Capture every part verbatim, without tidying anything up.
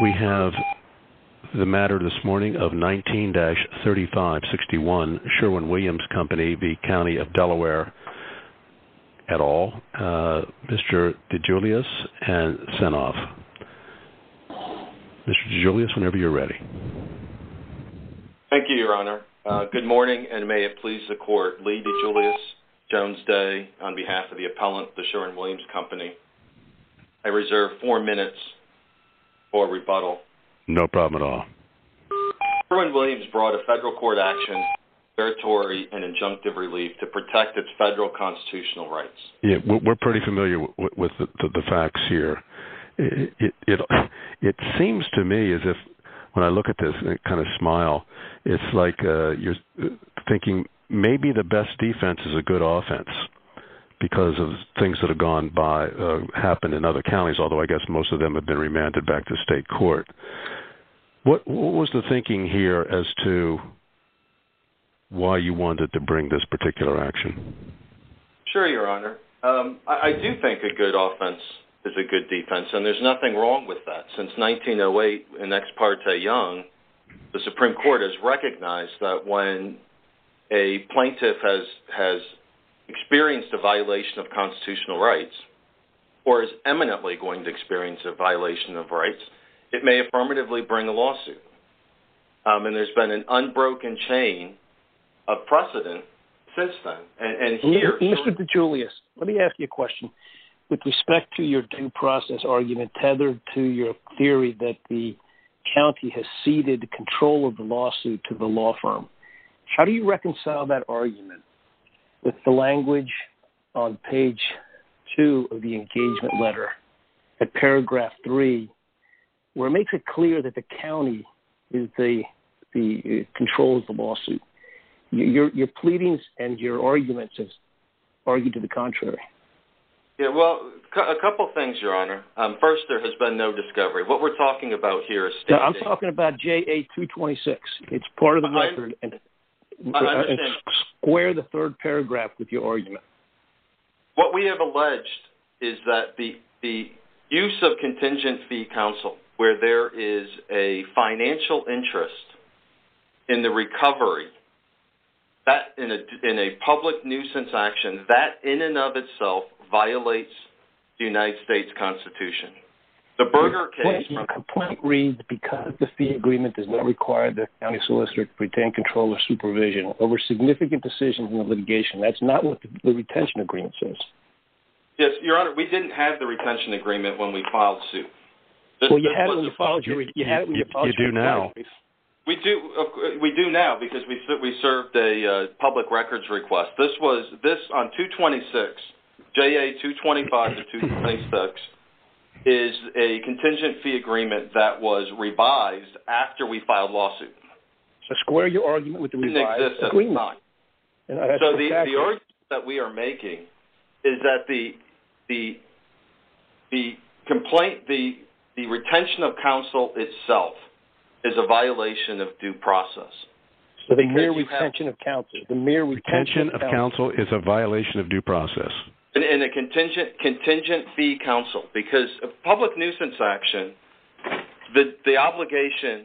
We have the matter this morning of nineteen dash thirty-five sixty-one, Sherwin-Williams Company v. County of Delaware et al., uh, Mister DeJulius and Senoff. Mister DeJulius, whenever you're ready. Thank you, Your Honor. Uh, good morning, and may it please the Court. Lee DeJulius, Jones Day, on behalf of the appellant, the Sherwin-Williams Company. I reserve four minutes for rebuttal. No problem at all. Sherwin-Williams brought a federal court action, declaratory and injunctive relief to protect its federal constitutional rights. Yeah, we're pretty familiar with, with the, the, the facts here. It, it, it, it seems to me as if when I look at this and kind of smile, it's like uh, you're thinking maybe the best defense is a good offense because of things that have gone by, uh, happened in other counties, although I guess most of them have been remanded back to state court. What, what was the thinking here as to why you wanted to bring this particular action? Sure, Your Honor. Um, I, I do think a good offense is a good defense, and there's nothing wrong with that. Since nineteen oh eight in Ex parte Young, the Supreme Court has recognized that when a plaintiff has has experienced a violation of constitutional rights or is eminently going to experience a violation of rights, it may affirmatively bring a lawsuit. Um, and there's been an unbroken chain of precedent since then. And, and here... Mister DeJulius, let me ask you a question. With respect to your due process argument tethered to your theory that the county has ceded control of the lawsuit to the law firm, how do you reconcile that argument with the language on page two of the engagement letter at paragraph three, where it makes it clear that the county is the the uh, controls the lawsuit? Your your pleadings and your arguments have argued to the contrary. Yeah, well, a couple things, Your Honor. Um, first, there has been no discovery. What we're talking about here is standing. No, I'm talking about J A two twenty-six. It's part of the I, record. And, I understand. and square the third paragraph with your argument. What we have alleged is that the the use of contingent fee counsel, where there is a financial interest in the recovery, that in a in a public nuisance action, that in and of itself violates the United States Constitution. The Berger case... The complaint reads, because the fee agreement does not require the county solicitor to retain control or supervision over significant decisions in the litigation. That's not what the, the retention agreement says. Yes, Your Honor, we didn't have the retention agreement when we filed suit. This, well, you had it when you filed your... You, had it when you, you, filed you your do now. We do we do now because we we served a uh, public records request. This was this on two twenty-six, J A two twenty-five to two twenty-six is a contingent fee agreement that was revised after we filed lawsuit. So square your argument with the revised agreement. And so the, the argument that we are making is that the the the complaint the the retention of counsel itself is a violation of due process. So the mere retention have, of counsel, the mere retention, retention of counsel. counsel is a violation of due process. And, and a contingent contingent fee counsel, because a public nuisance action, the the obligation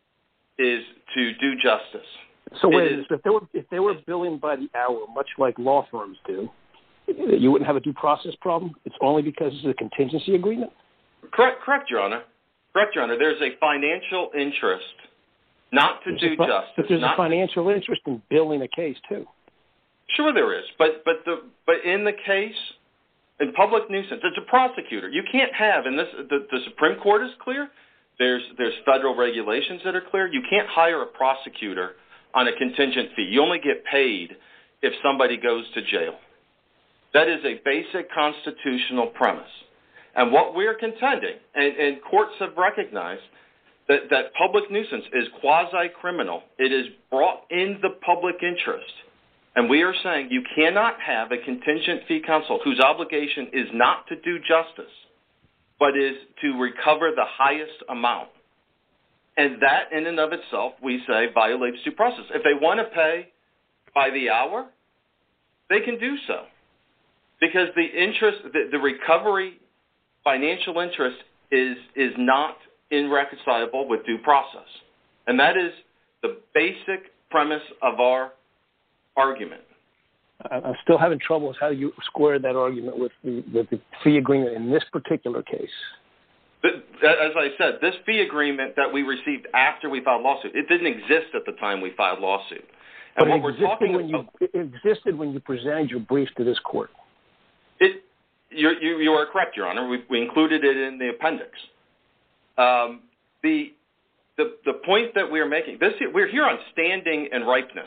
is to do justice. So wait, is, if they were if they were billing by the hour, much like law firms do, you wouldn't have a due process problem? It's only because it's a contingency agreement? Correct, correct, Your Honor. Correct, Your Honor. There's a financial interest not to there's do a, justice. But there's not a financial to... interest in billing a case, too. Sure there is. But but the but in the case, in public nuisance, it's a prosecutor. You can't have, and this the, the Supreme Court is clear, there's there's federal regulations that are clear. You can't hire a prosecutor on a contingent fee. You only get paid if somebody goes to jail. That is a basic constitutional premise. And what we're contending, and, and courts have recognized, that, that public nuisance is quasi-criminal. It is brought in the public interest. And we are saying you cannot have a contingent fee counsel whose obligation is not to do justice, but is to recover the highest amount. And that in and of itself, we say, violates due process. If they want to pay by the hour, they can do so. Because the interest, the, the recovery financial interest is is not irreconcilable with due process. And that is the basic premise of our argument. I'm still having trouble with how you square that argument with the, with the fee agreement in this particular case. As I said, this fee agreement that we received after we filed lawsuit, it didn't exist at the time we filed lawsuit. And but what it we're talking when about, you, it existed when you presented your brief to this court. It, you, you, you are correct, Your Honor. We, we included it in the appendix. Um, the, the the point that we are making, this we're here on standing and ripeness,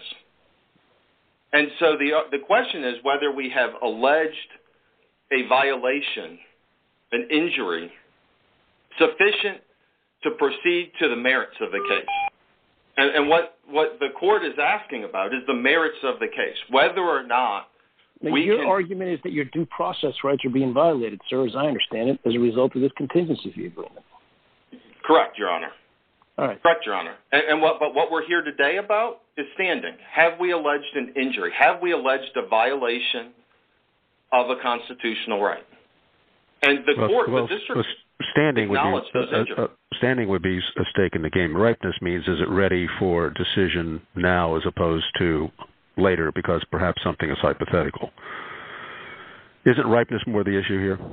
and so the the question is whether we have alleged a violation, an injury, sufficient to proceed to the merits of the case. And, and what, what the court is asking about is the merits of the case, whether or not now, we your can... argument is that your due process rights are being violated, sir, as I understand it, as a result of this contingency fee agreement. Correct, Your Honor. All right. Correct, Your Honor. And, and what, but what we're here today about is standing. Have we alleged an injury? Have we alleged a violation of a constitutional right? And the well, court, well, the district... Standing would, be, uh, uh, standing would be a stake in the game. Ripeness means, is it ready for decision now as opposed to later because perhaps something is hypothetical? Isn't ripeness more the issue here?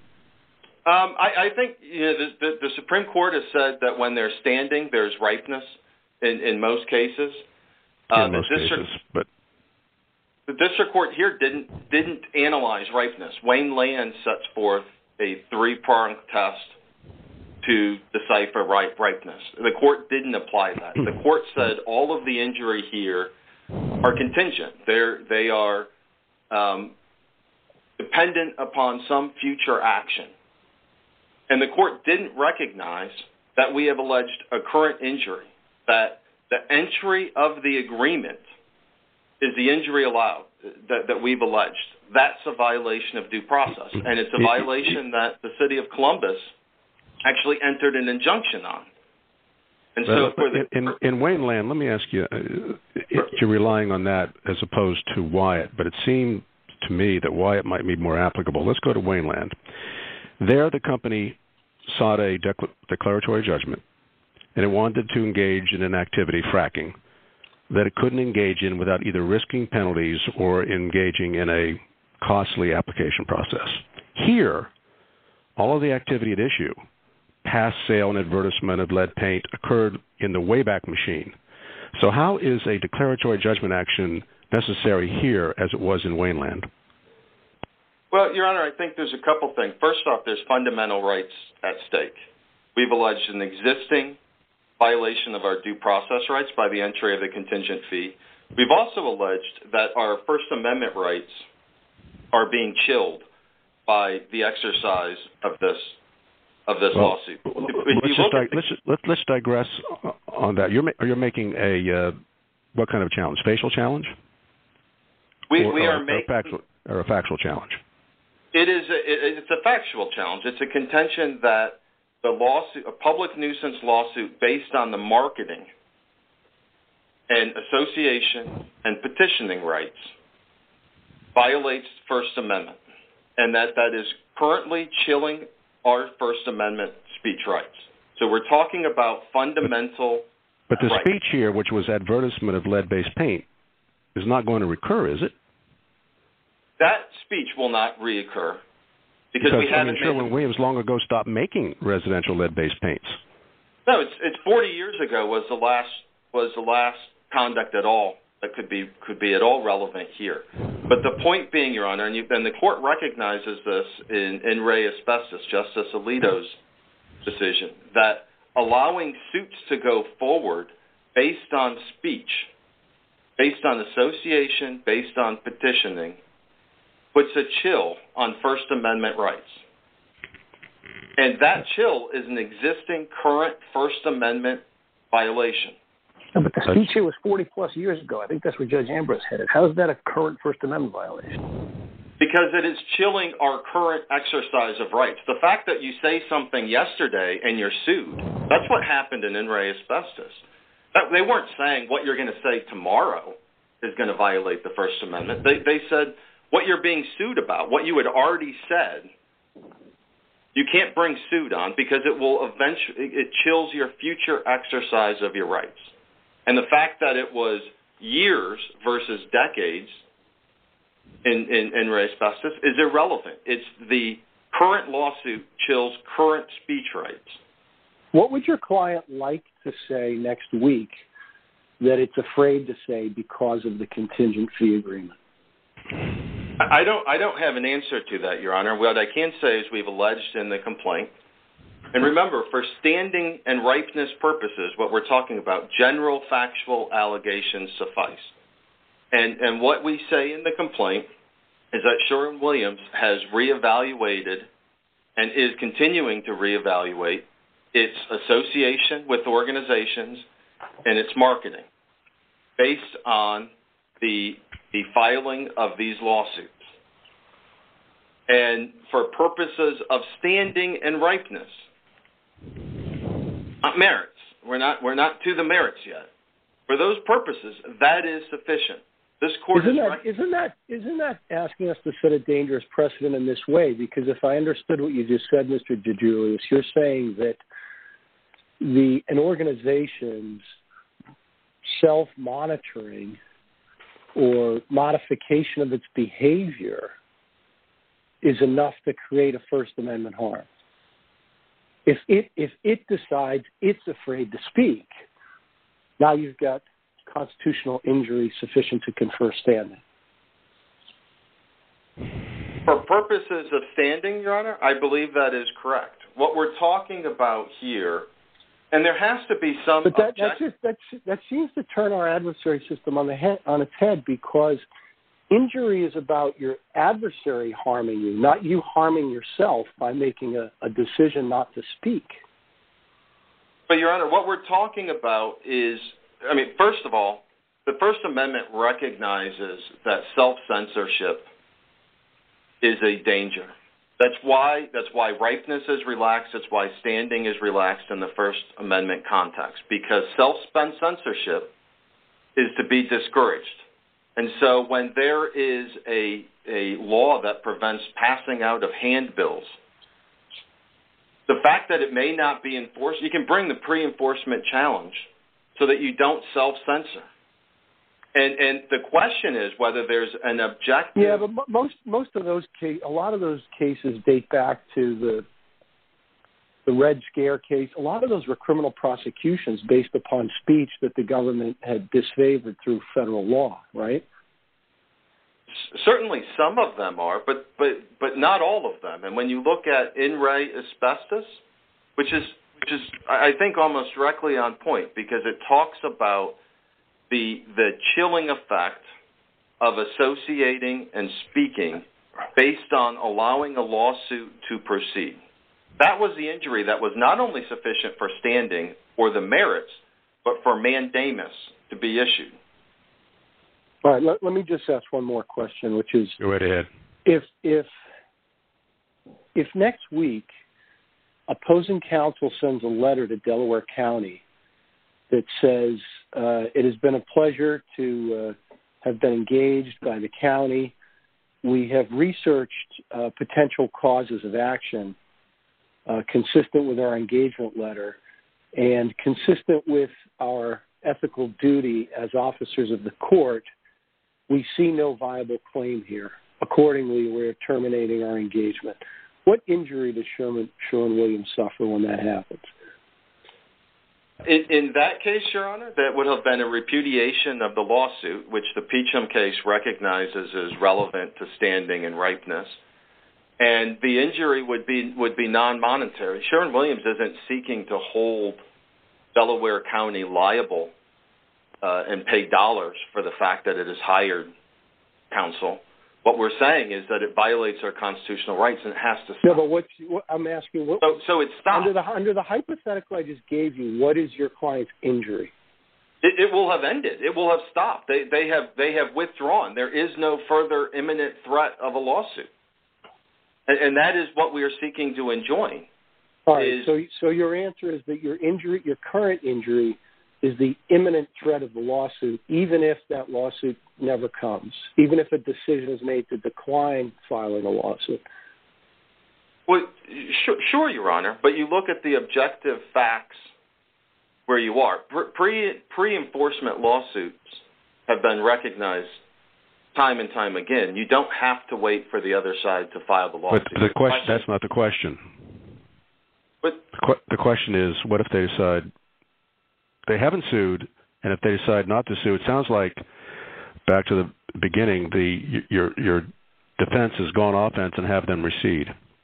Um, I, I think you know, the, the, the Supreme Court has said that when there's standing, there's ripeness in, in most cases. Uh, in most the district, cases, but... The district court here didn't didn't analyze ripeness. Wayne Land sets forth a three-pronged test to decipher ripe, ripeness. The court didn't apply that. The court said all of the injury here are contingent. They're, they are um, dependent upon some future action. And the court didn't recognize that we have alleged a current injury, that the entry of the agreement is the injury allowed, that, that we've alleged. That's a violation of due process, and it's a violation that the city of Columbus actually entered an injunction on. And so, for the, in, in Wayne Land, let me ask you: uh, you're relying on that as opposed to Wyatt, but it seemed to me that Wyatt might be more applicable. Let's go to Wayne Land. There, the company sought a decla- declaratory judgment, and it wanted to engage in an activity, fracking, that it couldn't engage in without either risking penalties or engaging in a costly application process. Here, all of the activity at issue, past sale and advertisement of lead paint, occurred in the Wayback Machine. So how is a declaratory judgment action necessary here as it was in Wayne Land? Well, Your Honor, I think there's a couple things. First off, there's fundamental rights at stake. We've alleged an existing violation of our due process rights by the entry of the contingent fee. We've also alleged that our First Amendment rights are being chilled by the exercise of this of this well, lawsuit. If, if let's, just di- the- let's, let's, let's digress on that. You're, ma- you're making a, uh, what kind of challenge? Facial challenge? We, or, we or, are making... Or a, factual, or a factual challenge? It is a, it, it's a factual challenge. It's a contention that the lawsuit, a public nuisance lawsuit based on the marketing and association and petitioning rights violates First Amendment, and that that is currently chilling our First Amendment speech rights. So we're talking about fundamental But the rights. speech here, which was advertisement of lead-based paint, is not going to recur, is it? That speech will not reoccur because, because we haven't I mean, Sherwin-Williams long ago stopped making residential lead-based paints. No, it's it's forty years ago was the last was the last conduct at all that could be could be at all relevant here. But the point being, Your Honor, and, you, and the court recognizes this in, in Ray Asbestos, Justice Alito's decision, that allowing suits to go forward based on speech, based on association, based on petitioning, puts a chill on First Amendment rights. And that chill is an existing current First Amendment violation. No, but the speech here was forty-plus years ago. I think that's where Judge Ambrose headed. How is that a current First Amendment violation? Because it is chilling our current exercise of rights. The fact that you say something yesterday and you're sued, that's what happened in In Re Asbestos. That, they weren't saying what you're going to say tomorrow is going to violate the First Amendment. They, they said what you're being sued about, what you had already said, You can't bring suit on because it will eventually, it chills your future exercise of your rights. And the fact that it was years versus decades in, in, in res asbestos is irrelevant. It's the current lawsuit chills current speech rights. What would your client like to say next week that it's afraid to say because of the contingent fee agreement? I don't I don't have an answer to that, Your Honor. What I can say is we've alleged in the complaint. And remember, for standing and ripeness purposes, what we're talking about, general factual allegations suffice. And and what we say in the complaint is that Sherwin-Williams has reevaluated and is continuing to reevaluate its association with organizations and its marketing based on the the filing of these lawsuits. And for purposes of standing and ripeness, not merits. We're not we're not to the merits yet. For those purposes, that is sufficient. This court isn't is that, isn't that isn't that asking us to set a dangerous precedent in this way? Because if I understood what you just said, Mister DeJulius, you're saying that the an organization's self-monitoring or modification of its behavior is enough to create a First Amendment harm. If it if it decides it's afraid to speak, now you've got constitutional injury sufficient to confer standing. For purposes of standing, Your Honor, I believe that is correct. What we're talking about here, and there has to be some. But that that's just, that's, that seems to turn our adversary system on the head on its head, because injury is about your adversary harming you, not you harming yourself by making a, a decision not to speak. But, Your Honor, what we're talking about is, I mean, first of all, the First Amendment recognizes that self-censorship is a danger. That's why that's why ripeness is relaxed. That's why standing is relaxed in the First Amendment context, because self-censorship is to be discouraged. And so when there is a, a law that prevents passing out of handbills, the fact that it may not be enforced, you can bring the pre-enforcement challenge so that you don't self-censor. And and the question is whether there's an objective. Yeah, but most most of those case, a lot of those cases date back to the the Red Scare case. A lot of those were criminal prosecutions based upon speech that the government had disfavored through federal law, right? Certainly, some of them are, but but but not all of them. And when you look at in re asbestos, which is which is I think almost directly on point, because it talks about the the chilling effect of associating and speaking based on allowing a lawsuit to proceed. That was the injury that was not only sufficient for standing or the merits, but for mandamus to be issued. All right, let, let me just ask one more question, which is, go right ahead. If if if next week opposing counsel sends a letter to Delaware County that says uh, it has been a pleasure to uh, have been engaged by the county, we have researched uh, potential causes of action uh, consistent with our engagement letter and consistent with our ethical duty as officers of the court, we see no viable claim here. Accordingly, we're terminating our engagement. What injury does Sherman, Sherwin-Williams suffer when that happens? In, in that case, Your Honor, that would have been a repudiation of the lawsuit, which the Peachum case recognizes as relevant to standing and ripeness. And the injury would be would be non-monetary. Sherwin-Williams isn't seeking to hold Delaware County liable uh, and pay dollars for the fact that it has hired counsel. What we're saying is that it violates our constitutional rights and it has to stop. No, but what's, what I'm asking, what, so, so it's stopped. Under the, under the hypothetical I just gave you, what is your client's injury? It, it will have ended. It will have stopped. They, they have they have withdrawn. There is no further imminent threat of a lawsuit. And, and that is what we are seeking to enjoin. All right, is, so, so your answer is that your injury, your current injury, is the imminent threat of the lawsuit, even if that lawsuit never comes, even if a decision is made to decline filing a lawsuit. Well, sure, sure, Your Honor, but you look at the objective facts where you are. Pre, pre-enforcement lawsuits have been recognized time and time again. You don't have to wait for the other side to file the lawsuit. But the question, that's not the question. But the question is, what if they decide they haven't sued, and if they decide not to sue? It sounds like, back to the beginning, the your your defense has gone offense and have them recede.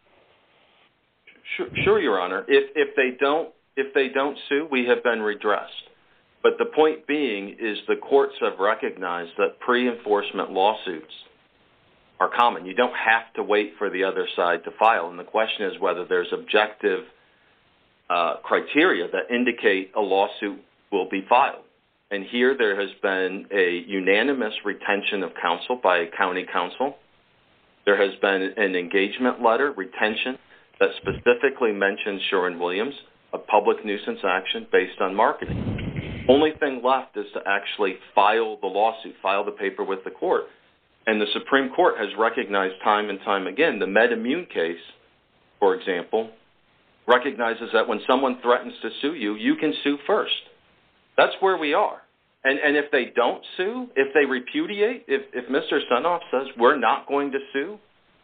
Sure, sure, Your Honor. If if they don't if they don't sue, we have been redressed. But the point being is the courts have recognized that pre-enforcement lawsuits are common. You don't have to wait for the other side to file, and the question is whether there's objective uh, criteria that indicate a lawsuit will be filed. And here there has been a unanimous retention of counsel by a county council. There has been an engagement letter, retention, that specifically mentions Sherwin-Williams, a public nuisance action based on marketing. Only thing left is to actually file the lawsuit, file the paper with the court. And the Supreme Court has recognized time and time again, the MedImmune case, for example, recognizes that when someone threatens to sue you, you can sue first. That's where we are. And, and if they don't sue, if they repudiate, if, if Mister Sunoff says we're not going to sue,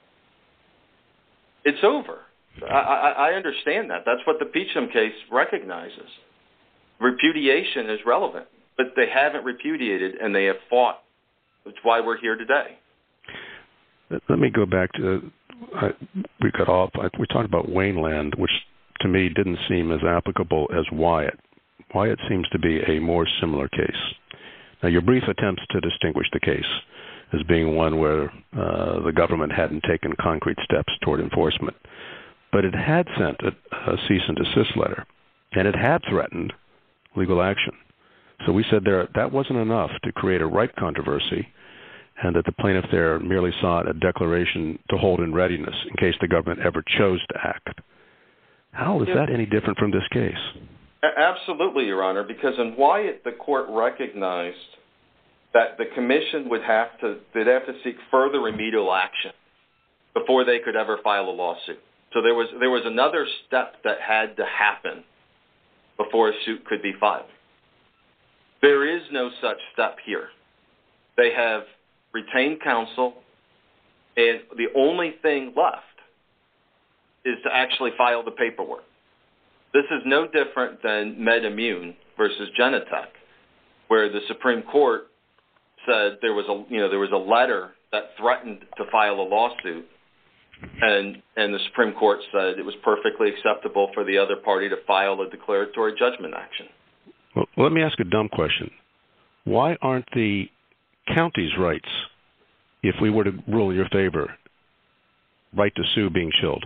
it's over. I, I, I understand that. That's what the Peachum case recognizes. Repudiation is relevant, but they haven't repudiated, and they have fought. That's why we're here today. Let me go back to, uh, we got off, we talked about Wayneland, which to me didn't seem as applicable as Wyatt. Wyatt seems to be a more similar case. Now, your brief attempts to distinguish the case as being one where uh, the government hadn't taken concrete steps toward enforcement, but it had sent a, a cease and desist letter, and it had threatened legal action. So we said there that wasn't enough to create a ripe controversy, and that the plaintiff there merely sought a declaration to hold in readiness in case the government ever chose to act. How is that any different from this case? Absolutely, Your Honor, because in Wyatt, the court recognized that the commission would have to, they'd have to seek further remedial action before they could ever file a lawsuit. So there was there was another step that had to happen before a suit could be filed. There is no such step here. They have retained counsel, and the only thing left is to actually file the paperwork. This is no different than MedImmune versus Genentech, where the Supreme Court said there was a you know there was a letter that threatened to file a lawsuit, and and the Supreme Court said it was perfectly acceptable for the other party to file a declaratory judgment action. Well, let me ask a dumb question. Why aren't the county's rights, if we were to rule in your favor, right to sue being chilled?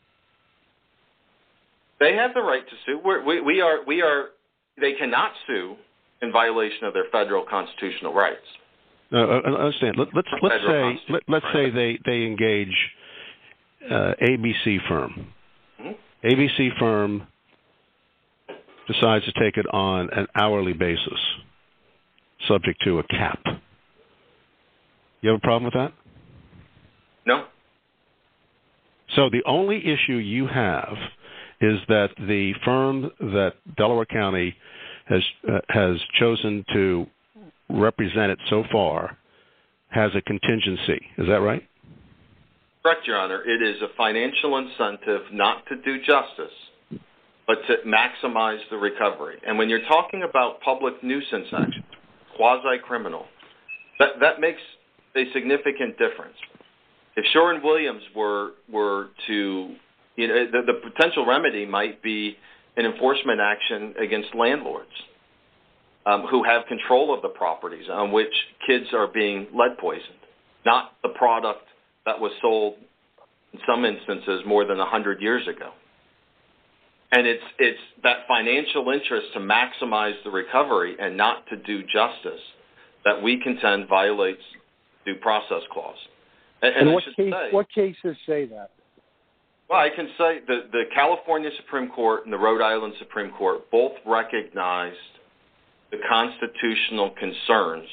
They have the right to sue. We're, we, we are. We are. They cannot sue in violation of their federal constitutional rights. Uh, I understand. Let, let's let's say let, let's say they they engage uh, A B C firm. Mm-hmm. A B C firm decides to take it on an hourly basis, subject to a cap. You have a problem with that? No. So the only issue you have is that the firm that Delaware County has uh, has chosen to represent it so far has a contingency. Is that right? Correct, Your Honor. It is a financial incentive not to do justice, but to maximize the recovery. And when you're talking about public nuisance action, quasi-criminal, that, that makes a significant difference. If Sherwin-Williams were were to, you know, the, the potential remedy might be an enforcement action against landlords um, who have control of the properties on which kids are being lead poisoned, not the product that was sold in some instances more than one hundred years ago. And it's it's that financial interest to maximize the recovery and not to do justice that we contend violates due process clause. And, and, and what, case, say, what cases say that? Well, I can say the, the California Supreme Court and the Rhode Island Supreme Court both recognized the constitutional concerns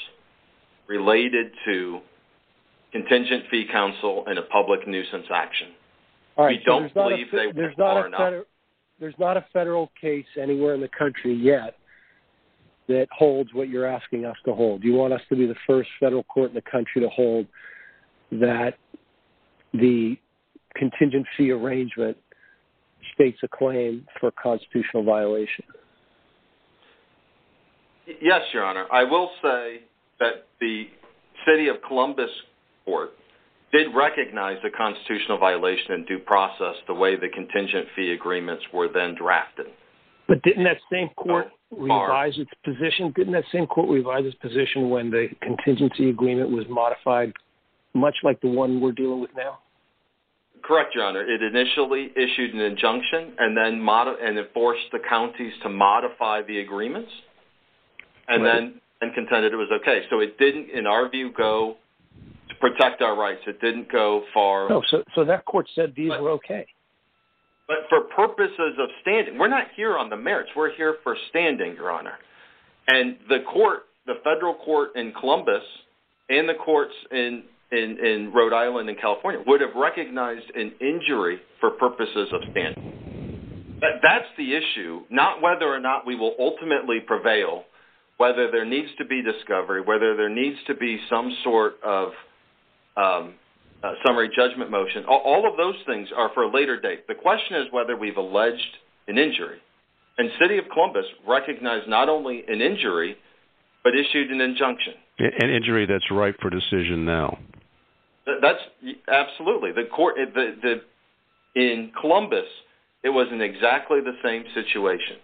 related to contingent fee counsel and a public nuisance action. All right, we so don't believe a, they there's went not far a enough. federal, There's not a federal case anywhere in the country yet that holds what you're asking us to hold. You want us to be the first federal court in the country to hold that the contingent fee arrangement states a claim for constitutional violation. Yes, Your Honor. I will say that the City of Columbus Court did recognize the constitutional violation in due process the way the contingent fee agreements were then drafted. But didn't that same court So revise its position? Didn't that same court revise its position when the contingency agreement was modified, much like the one we're dealing with now? Correct, Your Honor. It initially issued an injunction and then mod- and it forced the counties to modify the agreements and Right. then and contended it was okay. So it didn't, in our view, go to protect our rights. It didn't go far. No, so so that court said these But- were okay. But for purposes of standing, we're not here on the merits. We're here for standing, Your Honor. And the court, the federal court in Columbus and the courts in, in, in Rhode Island and California would have recognized an injury for purposes of standing. That, that's the issue, not whether or not we will ultimately prevail, whether there needs to be discovery, whether there needs to be some sort of um, Uh, summary judgment motion. All, all of those things are for a later date. The question is whether we've alleged an injury. And City of Columbus recognized not only an injury, but issued an injunction. An injury that's ripe for decision now. That's absolutely. The court, the, the, in Columbus, it was in exactly the same situation.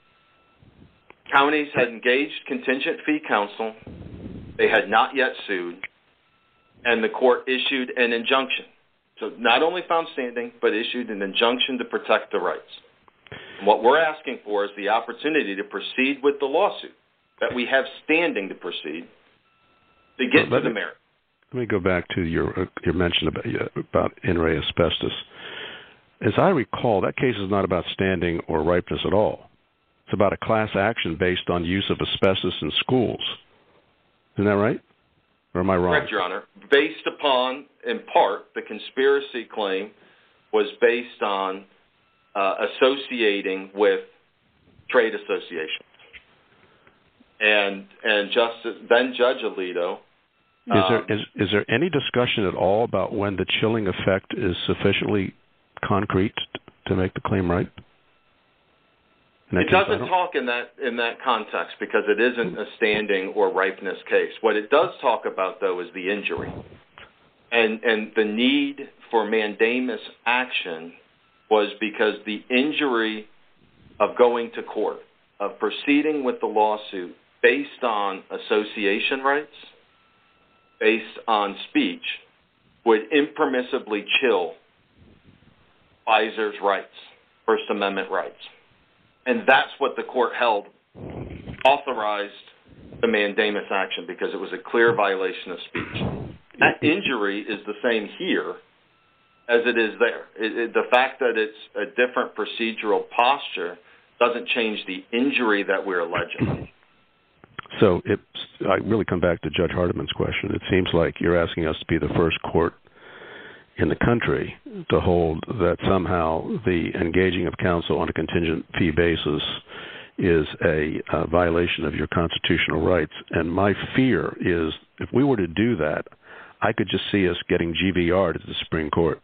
Counties had engaged contingent fee counsel. They had not yet sued. And the court issued an injunction. So not only found standing, but issued an injunction to protect the rights. And what we're asking for is the opportunity to proceed with the lawsuit, that we have standing to proceed, to get well, to the me, merit. Let me go back to your uh, your mention about, uh, about in re asbestos. As I recall, that case is not about standing or ripeness at all. It's about a class action based on use of asbestos in schools. Isn't that right? Or am I wrong? Correct, Your Honor. Based upon, in part, the conspiracy claim was based on uh, associating with trade associations. And and Justice, then Judge Alito. Is there um, is, is there any discussion at all about when the chilling effect is sufficiently concrete to make the claim right? It doesn't talk in that in that context because it isn't a standing or ripeness case. What it does talk about, though, is the injury. And and the need for mandamus action was because the injury of going to court, of proceeding with the lawsuit based on association rights, based on speech, would impermissibly chill Pfizer's rights, First Amendment rights. And that's what the court held authorized the mandamus action because it was a clear violation of speech. That injury is the same here as it is there. It, it, the fact that it's a different procedural posture doesn't change the injury that we're alleging. So it, I really come back to Judge Hardiman's question. It seems like you're asking us to be the first court in the country to hold that somehow the engaging of counsel on a contingent fee basis is a uh, violation of your constitutional rights. And my fear is if we were to do that, I could just see us getting G V R'd at the Supreme Court.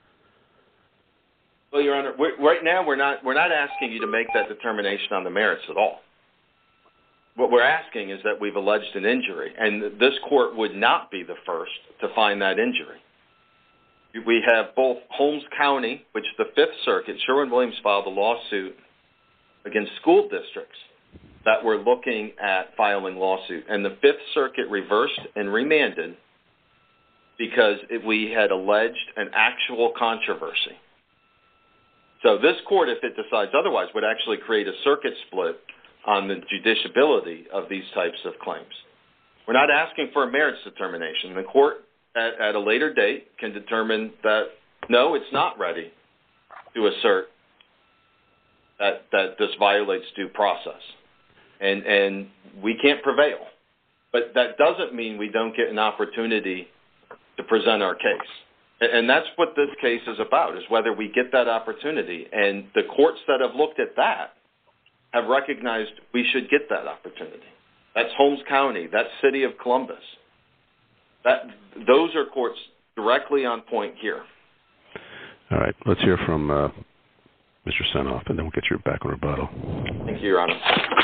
Well, Your Honor, we're, right now we're not we're not asking you to make that determination on the merits at all. What we're asking is that we've alleged an injury, and this court would not be the first to find that injury. We have both Holmes County, which the Fifth Circuit, Sherwin-Williams filed a lawsuit against school districts that were looking at filing lawsuit. And the Fifth Circuit reversed and remanded because it, we had alleged an actual controversy. So this court, if it decides otherwise, would actually create a circuit split on the judiciability of these types of claims. We're not asking for a merits determination. The court At, at a later date can determine that, no, it's not ready to assert that, that this violates due process. And, and we can't prevail. But that doesn't mean we don't get an opportunity to present our case. And that's what this case is about, is whether we get that opportunity. And the courts that have looked at that have recognized we should get that opportunity. That's Holmes County. That's City of Columbus. That those are courts directly on point here. All right. Let's hear from uh, Mister Senoff, and then we'll get you back on rebuttal. Thank you, Your Honor.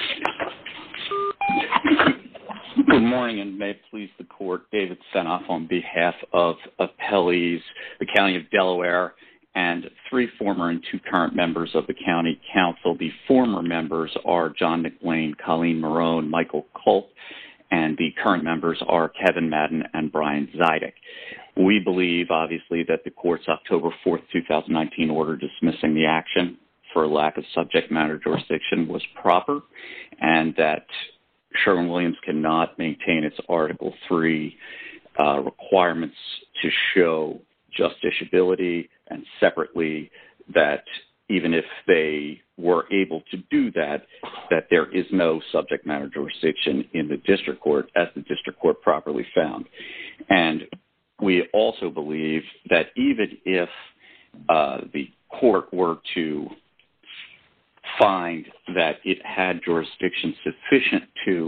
Good morning, and may it please the Court, David Senoff on behalf of appellees, the County of Delaware, and three former and two current members of the County Council. The former members are John McLean, Colleen Marone, Michael Culp, and the current members are Kevin Madden and Brian Zidek. We believe, obviously, that the Court's October fourth, twenty nineteen order dismissing the action for lack of subject matter jurisdiction was proper, and that Sherwin-Williams cannot maintain its Article three uh, requirements to show justiciability, and separately that even if they were able to do that, that there is no subject matter jurisdiction in the district court, as the district court properly found. And we also believe that even if uh, the court were to find that it had jurisdiction sufficient to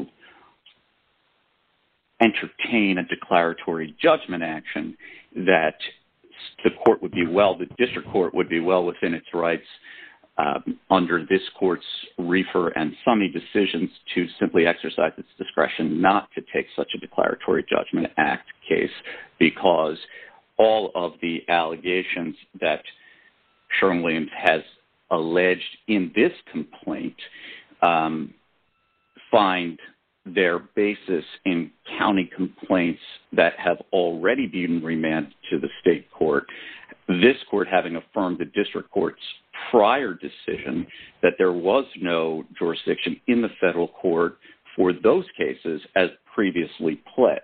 entertain a declaratory judgment action, that the court would be well, the district court would be well within its rights um, under this court's Reefer and Summy decisions to simply exercise its discretion not to take such a declaratory judgment act case, because all of the allegations that Sherwin-Williams has alleged in this complaint um, find their basis in county complaints that have already been remanded to the state court, this court having affirmed the district court's prior decision that there was no jurisdiction in the federal court for those cases as previously pled.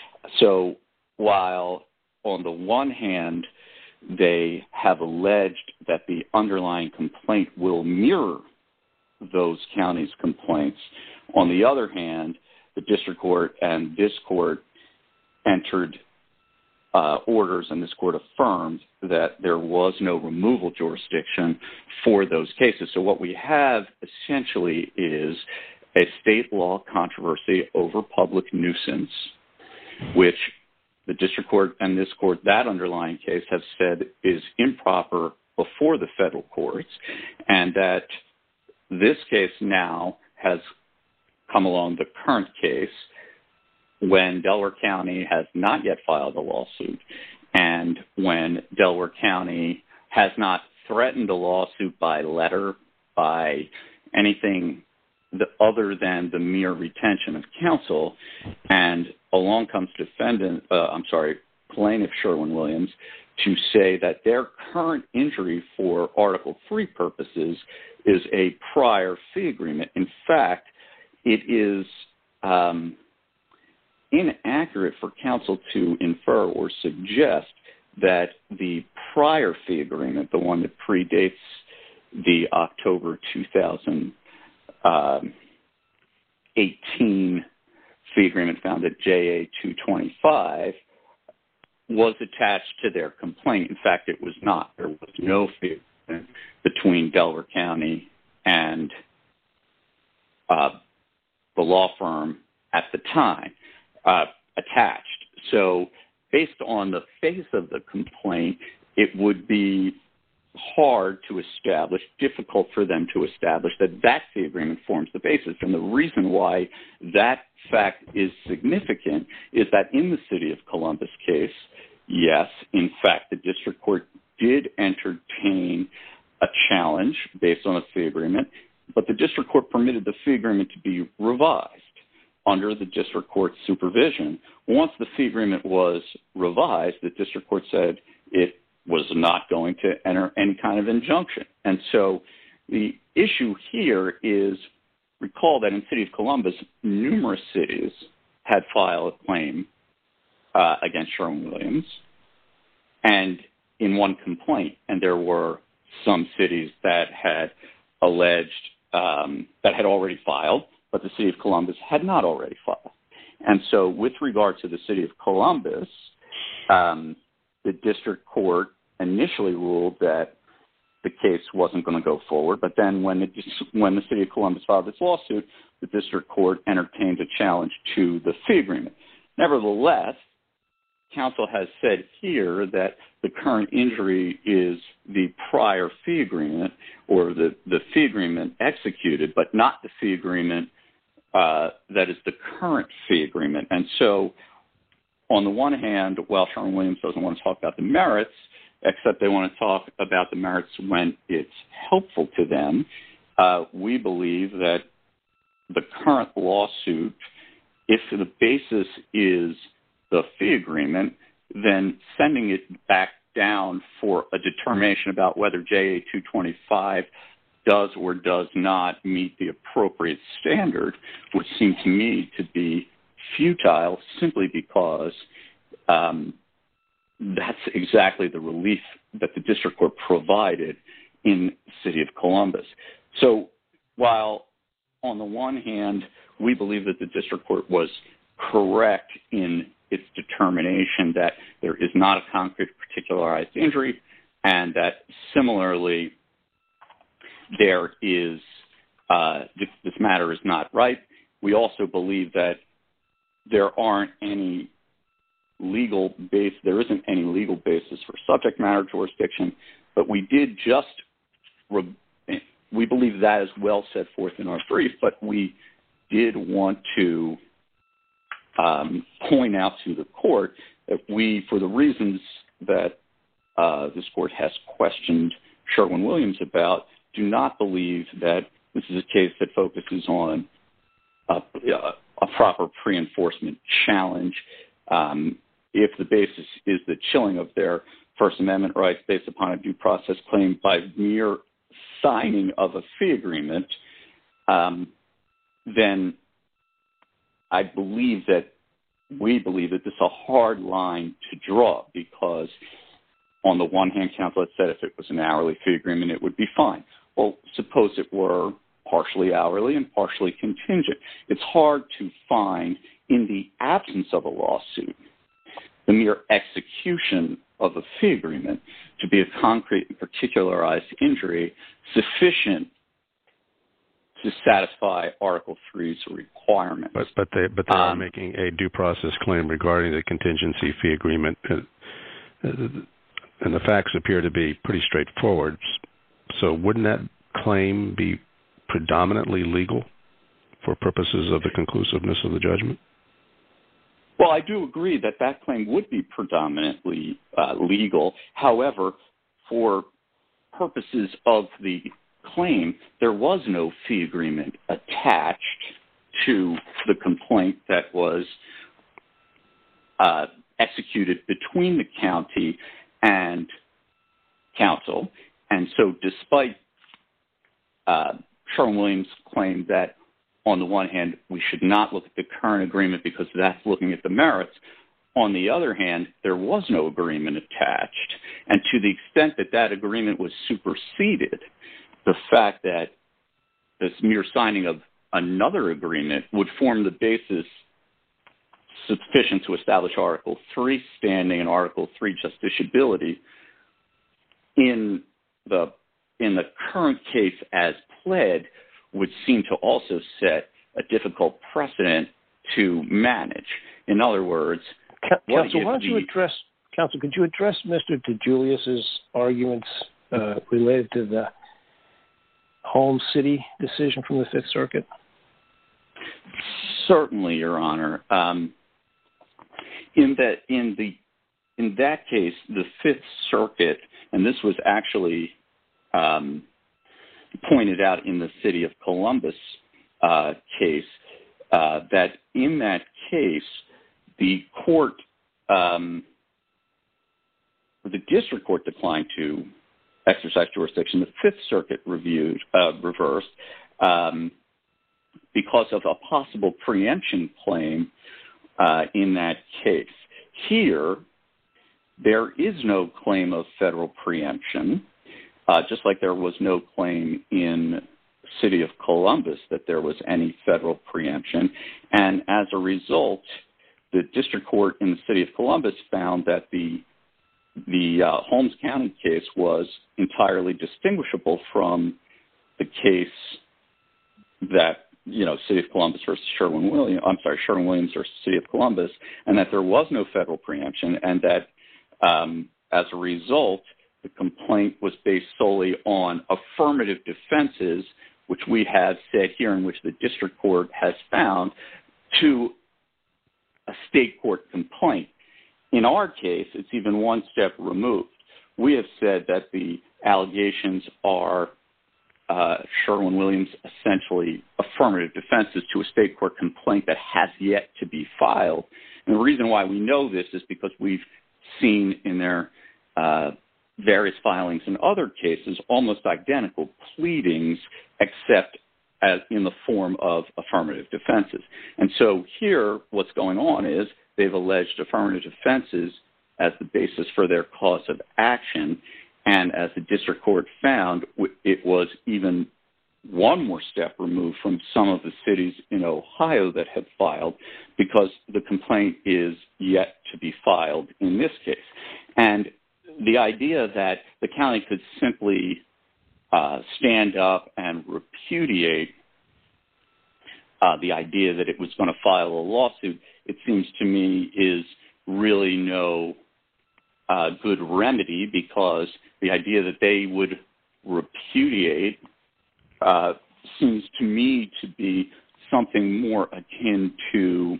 So while on the one hand they have alleged that the underlying complaint will mirror those counties' complaints, on the other hand, the district court and this court entered uh, orders, and this court affirmed that there was no removal jurisdiction for those cases. So what we have essentially is a state law controversy over public nuisance, which the district court and this court, that underlying case, have said is improper before the federal courts, and that this case now has come along, the current case, when Delaware County has not yet filed a lawsuit, and when Delaware County has not threatened a lawsuit by letter, by anything other than the mere retention of counsel, and along comes defendant, uh, I'm sorry, plaintiff Sherwin-Williams, to say that their current injury for Article three purposes is a prior fee agreement. In fact, it is um, inaccurate for counsel to infer or suggest that the prior fee agreement, the one that predates the October two thousand eighteen fee agreement found at J A two twenty-five, was attached to their complaint. In fact, it was not. There was no fee agreement between Delaware County and uh, the law firm at the time uh, attached. So based on the face of the complaint, it would be hard to establish, difficult for them to establish that that fee agreement forms the basis. And the reason why that fact is significant is that in the City of Columbus case, yes, in fact, the district court did entertain a challenge based on a fee agreement, but the district court permitted the fee agreement to be revised under the district court's supervision. Once the fee agreement was revised, the district court said it was not going to enter any kind of injunction. And so the issue here is, recall that in the City of Columbus, numerous cities had filed a claim uh, against Sherwin-Williams, and in one complaint, and there were some cities that had alleged um, that had already filed, but the City of Columbus had not already filed. And so with regard to the City of Columbus, um, the district court initially ruled that the case wasn't going to go forward, but then when the, when the city of Columbus filed its lawsuit, the district court entertained a challenge to the fee agreement. Nevertheless, counsel has said here that the current injury is the prior fee agreement or the, the fee agreement executed, but not the fee agreement uh, that is the current fee agreement. And so on the one hand, while Sherwin-Williams doesn't want to talk about the merits, except they want to talk about the merits when it's helpful to them, uh, we believe that the current lawsuit, if the basis is the fee agreement, then sending it back down for a determination about whether J A two twenty-five does or does not meet the appropriate standard would seem to me to be futile, simply because um, that's exactly the relief that the district court provided in the city of Columbus. So while on the one hand, we believe that the district court was correct in its determination that there is not a concrete particularized injury, and that similarly there is uh, this, this matter is not right. We also believe that there aren't any legal base, there isn't any legal basis for subject matter jurisdiction, but we did just, re- we believe that is well set forth in our brief, but we did want to um, point out to the court that we, for the reasons that uh, this court has questioned Sherwin-Williams about, do not believe that this is a case that focuses on a, a proper pre-enforcement challenge. Um, if the basis is the chilling of their First Amendment rights based upon a due process claim by mere signing of a fee agreement, um, then I believe that we believe that this is a hard line to draw, because on the one hand, counsel had said if it was an hourly fee agreement, it would be fine. Well, suppose it were partially hourly and partially contingent. It's hard to find, in the absence of a lawsuit, the mere execution of a fee agreement to be a concrete and particularized injury sufficient to satisfy Article three's requirements. But but they but they um, are making a due process claim regarding the contingency fee agreement, and the facts appear to be pretty straightforward. So wouldn't that claim be predominantly legal for purposes of the conclusiveness of the judgment? Well, I do agree that that claim would be predominantly uh, legal. However, for purposes of the claim, there was no fee agreement attached to the complaint that was uh, executed between the county and council. And so despite uh, Sherwin-Williams' claim that, on the one hand, we should not look at the current agreement because that's looking at the merits, on the other hand, there was no agreement attached. And to the extent that that agreement was superseded, the fact that this mere signing of another agreement would form the basis sufficient to establish Article three standing and Article three justiciability in the in the current case as pled would seem to also set a difficult precedent to manage. In other words, Counsel, why don't you address, Counsel, could you address Mister DeJulius's arguments uh, related to the Holmes City decision from the Fifth Circuit? Certainly, Your Honor. Um, in that, in the, in that case, the Fifth Circuit, and this was actually um, pointed out in the City of Columbus uh, case, uh, that in that case, the court, um, the district court declined to exercise jurisdiction. The Fifth Circuit reviewed, uh, reversed, um, because of a possible preemption claim uh, in that case. Here, there is no claim of federal preemption, uh, just like there was no claim in City of Columbus that there was any federal preemption. And as a result, the district court in the City of Columbus found that the the uh, Holmes County case was entirely distinguishable from the case that, you know, City of Columbus versus Sherwin-Williams, I'm sorry, Sherwin-Williams versus City of Columbus, and that there was no federal preemption, and that um, as a result, the complaint was based solely on affirmative defenses, which we have said here and which the district court has found, to a state court complaint. In our case, it's even one step removed. We have said that the allegations are uh, Sherwin-Williams essentially affirmative defenses to a state court complaint that has yet to be filed. And the reason why we know this is because we've seen in their uh, various filings in other cases almost identical pleadings, except as in the form of affirmative defenses. And so here what's going on is they've alleged affirmative defenses as the basis for their cause of action. And as the district court found, it was even one more step removed from some of the cities in Ohio that have filed, because the complaint is yet to be filed in this case. And the idea that the county could simply uh, stand up and repudiate uh, the idea that it was going to file a lawsuit, it seems to me, is really no uh, good remedy, because the idea that they would repudiate uh, seems to me to be something more akin to,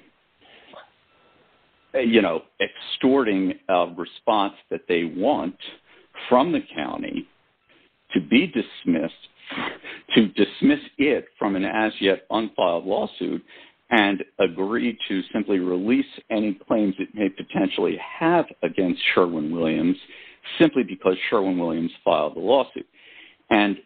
you know, extorting a response that they want from the county to be dismissed, to dismiss it from an as yet unfiled lawsuit and agree to simply release any claims it may potentially have against Sherwin-Williams simply because Sherwin-Williams filed the lawsuit. And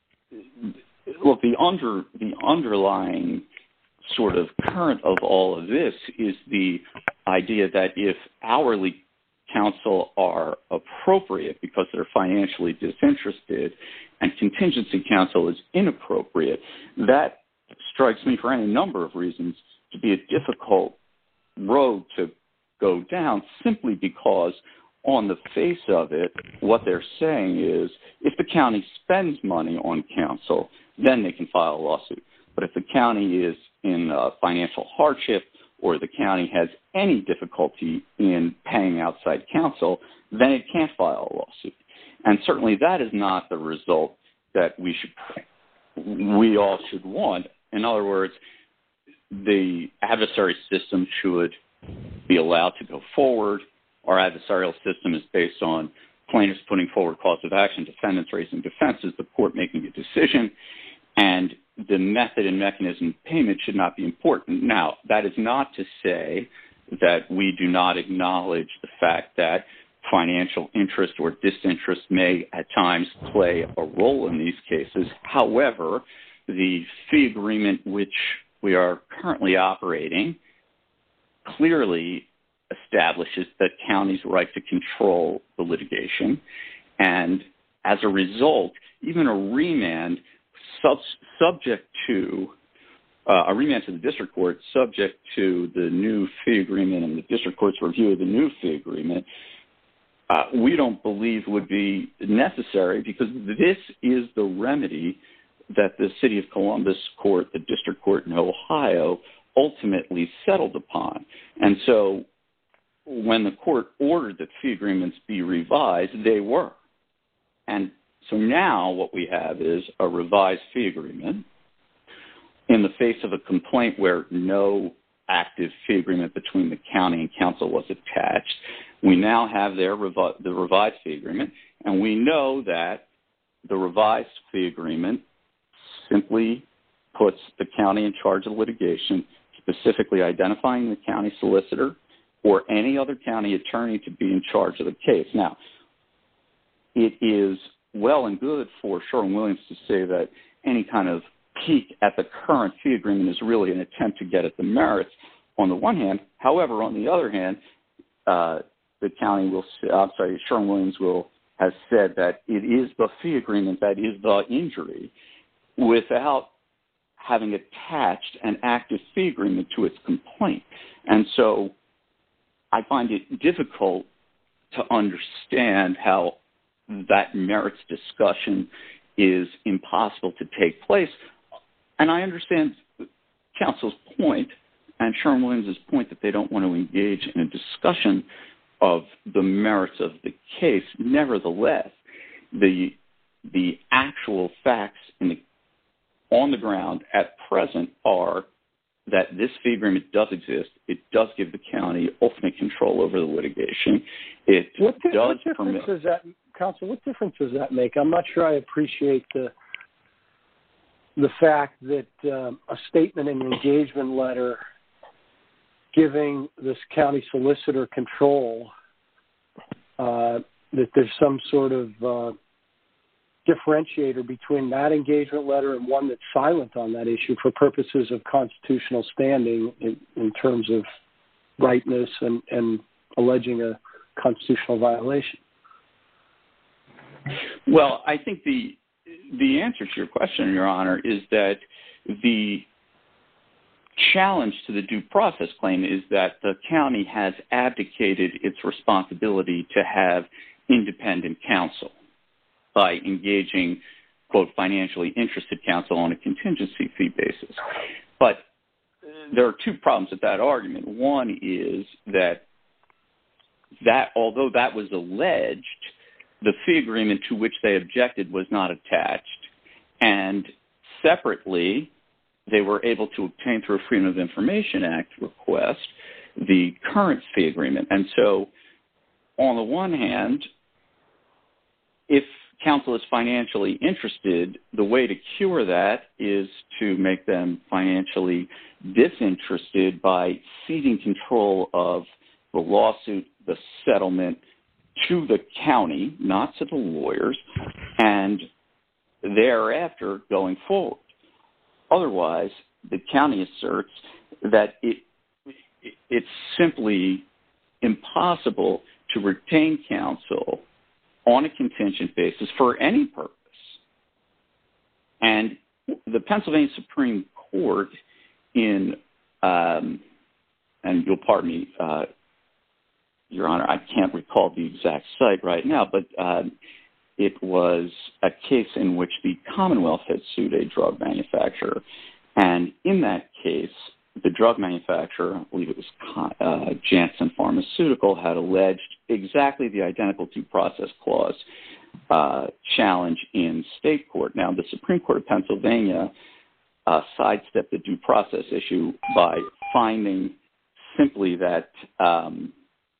look, the under the underlying sort of current of all of this is the idea that if hourly counsel are appropriate because they're financially disinterested and contingency counsel is inappropriate, that strikes me for any number of reasons to be a difficult road to go down, simply because on the face of it, what they're saying is if the county spends money on counsel, then they can file a lawsuit. But if the county is in uh, financial hardship or the county has any difficulty in paying outside counsel, then it can't file a lawsuit. And certainly that is not the result that we should, we all should want. In other words, the adversary system should be allowed to go forward. Our adversarial system is based on plaintiffs putting forward cause of action, defendants raising defenses, the court making a decision, and the method and mechanism of payment should not be important. Now, that is not to say that we do not acknowledge the fact that financial interest or disinterest may at times play a role in these cases. However, the fee agreement which we are currently operating clearly establishes the county's right to control the litigation. And as a result, even a remand sub- subject to uh, a remand to the district court subject to the new fee agreement and the district court's review of the new fee agreement, uh, we don't believe would be necessary, because this is the remedy that the City of Columbus court, the district court in Ohio, ultimately settled upon. And so when the court ordered that fee agreements be revised, they were. And so now what we have is a revised fee agreement in the face of a complaint where no active fee agreement between the county and council was attached. We now have their revi- the revised fee agreement, and we know that the revised fee agreement simply puts the county in charge of litigation, specifically identifying the county solicitor or any other county attorney to be in charge of the case. Now, it is well and good for Sherwin-Williams to say that any kind of peek at the current fee agreement is really an attempt to get at the merits on the one hand. However, on the other hand, uh, the county will, I'm sorry, Sherwin-Williams will has said that it is the fee agreement that is the injury, without having attached an active fee agreement to its complaint. And so I find it difficult to understand how that merits discussion is impossible to take place. And I understand counsel's point and Sherwin-Williams' point that they don't want to engage in a discussion of the merits of the case. Nevertheless, the the actual facts in the, on the ground at present are that this fee agreement does exist. It does give the county ultimate control over the litigation. It what, does what difference permit... does that, counsel, what difference does that make? I'm not sure I appreciate the the fact that um, a statement in an engagement letter giving this county solicitor control, uh, that there's some sort of uh, differentiator between that engagement letter and one that's silent on that issue for purposes of constitutional standing in, in terms of rightness and, and alleging a constitutional violation. Well, I think the the answer to your question, Your Honor, is that the challenge to the due process claim is that the county has abdicated its responsibility to have independent counsel by engaging, quote, financially interested counsel on a contingency fee basis. But there are two problems with that argument. One is that that although that was alleged, the fee agreement to which they objected was not attached. And separately, they were able to obtain through a Freedom of Information Act request the current fee agreement. And so, on the one hand, if counsel is financially interested, the way to cure that is to make them financially disinterested by ceding control of the lawsuit, the settlement, to the county, not to the lawyers, and thereafter going forward. Otherwise, the county asserts that it, it's simply impossible to retain counsel on a contingent basis for any purpose. And the Pennsylvania Supreme Court in, um, and you'll pardon me, uh, Your Honor, I can't recall the exact site right now, but uh, it was a case in which the Commonwealth had sued a drug manufacturer. And in that case, the drug manufacturer, I believe it was uh, Janssen Pharmaceutical, had alleged exactly the identical due process clause uh, challenge in state court. Now, the Supreme Court of Pennsylvania uh, sidestepped the due process issue by finding simply that um,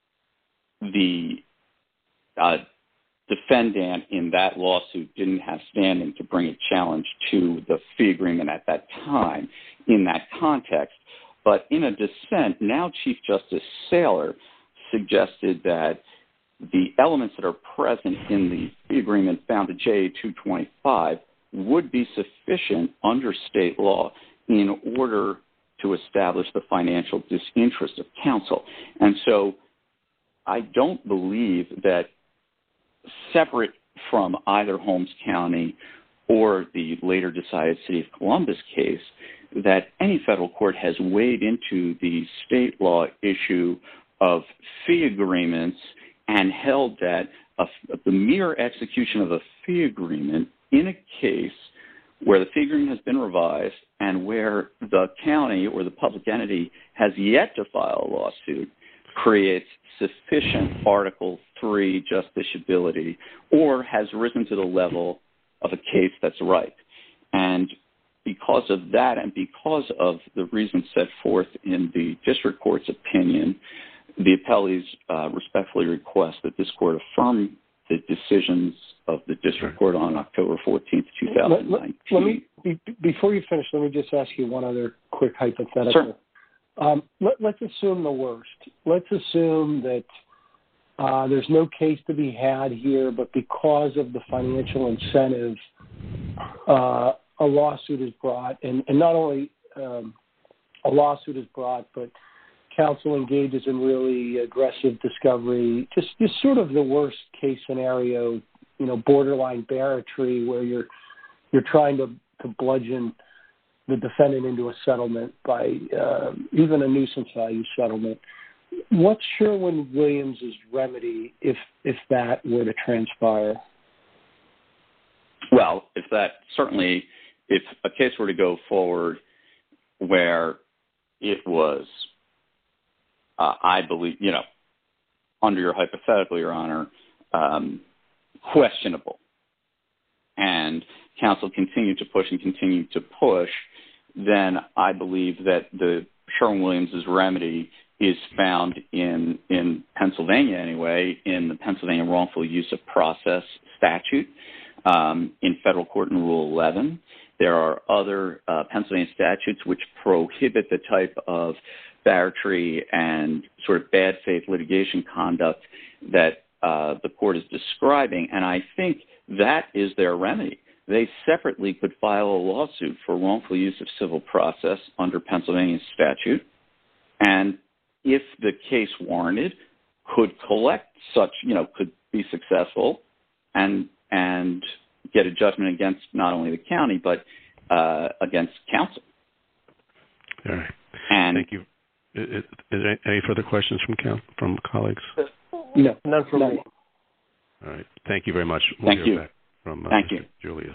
the uh, defendant in that lawsuit didn't have standing to bring a challenge to the fee agreement at that time in that context. But in a dissent, now Chief Justice Saylor suggested that the elements that are present in the fee agreement found at J A two twenty-five would be sufficient under state law in order to establish the financial disinterest of counsel. And so I don't believe that separate from either Holmes County or the later decided City of Columbus case, that any federal court has weighed into the state law issue of fee agreements and held that a, the mere execution of a fee agreement in a case where the fee agreement has been revised and where the county or the public entity has yet to file a lawsuit creates sufficient Article three justiciability or has risen to the level of a case that's right. And because of that and because of the reasons set forth in the district court's opinion, the appellees uh, respectfully request that this court affirm the decisions of the district court on October fourteenth, two thousand nineteen. Let, let me, be, before you finish, let me just ask you one other quick hypothetical. Sure. Um, let, let's assume the worst. Let's assume that uh, there's no case to be had here, but because of the financial incentive, uh, a lawsuit is brought, and, and not only um, a lawsuit is brought, but counsel engages in really aggressive discovery, just, just sort of the worst case scenario, you know, borderline barratry, where you're you're trying to, to bludgeon the defendant into a settlement by uh, even a nuisance value settlement. What's Sherwin-Williams' remedy if if that were to transpire? Well, if that certainly, if a case were to go forward where it was, uh, I believe, you know, under your hypothetical, Your Honor, um, questionable, and counsel continued to push and continued to push, then I believe that the Sherwin-Williams' remedy is found in, in Pennsylvania anyway, in the Pennsylvania Wrongful Use of Process statute, um, in federal court in Rule eleven. There are other uh, Pennsylvania statutes which prohibit the type of barratry and sort of bad faith litigation conduct that uh, the court is describing, and I think that is their remedy. They separately could file a lawsuit for wrongful use of civil process under Pennsylvania statute, and if the case warranted, could collect such, you know, could be successful and and get a judgment against not only the county, but uh, against counsel. All right. And thank you. Is, is there any further questions from from colleagues? No, none from me. All right. Thank you very much. We'll thank you. Back from uh, thank Mister you. Julius.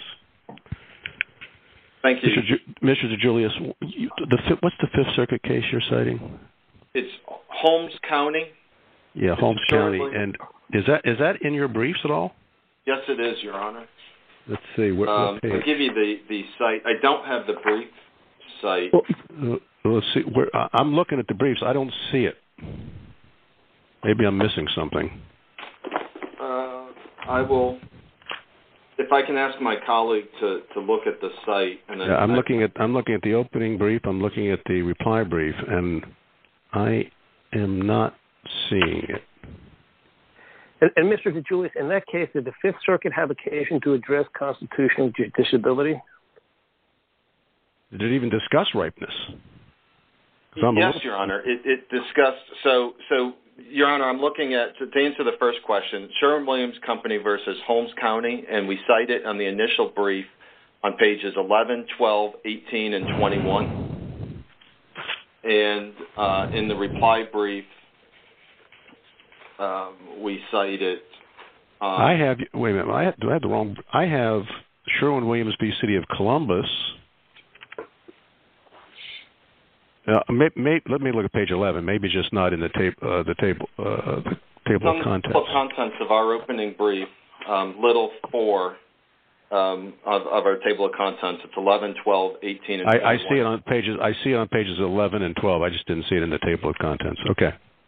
Thank you. Mister Ju- Mister Julius, you, the, what's the Fifth Circuit case you're citing? It's Holmes County. Yeah, it's Holmes County. shortly. And is that is that in your briefs at all? Yes, it is, Your Honor. Let's see. What, um, what page? I'll give you the, the site. I don't have the brief site. Well, uh, let's see. Where, I'm looking at the briefs. I don't see it. Maybe I'm missing something. Uh, I will, if I can ask my colleague to, to look at the site. And then Yeah, I'm I, looking at I'm looking at the opening brief. I'm looking at the reply brief, and I am not seeing it. And, and Mister DeJulius, in that case, did the Fifth Circuit have occasion to address constitutional justiciability? Did it even discuss ripeness? Yes, Your Honor. It, it discussed. So, so Your Honor, I'm looking at to, to answer the first question: Sherwin-Williams Company versus Holmes County, and we cite it on the initial brief on pages eleven, twelve, eighteen, and twenty-one. And uh, in the reply brief, um, we cite it. Um, I have. Wait a minute. I have, do I have the wrong? I have Sherwin-Williams v. City of Columbus. Uh, may, may, let me look at page eleven. Maybe just not in the tape. Uh, the table. Uh, the table of contents. Table of contents of our opening brief, um, little four um, of, of our table of contents. It's eleven, twelve, eighteen, and twenty-one. I, I see it on pages. I see it on pages eleven and twelve. I just didn't see it in the table of contents. Okay.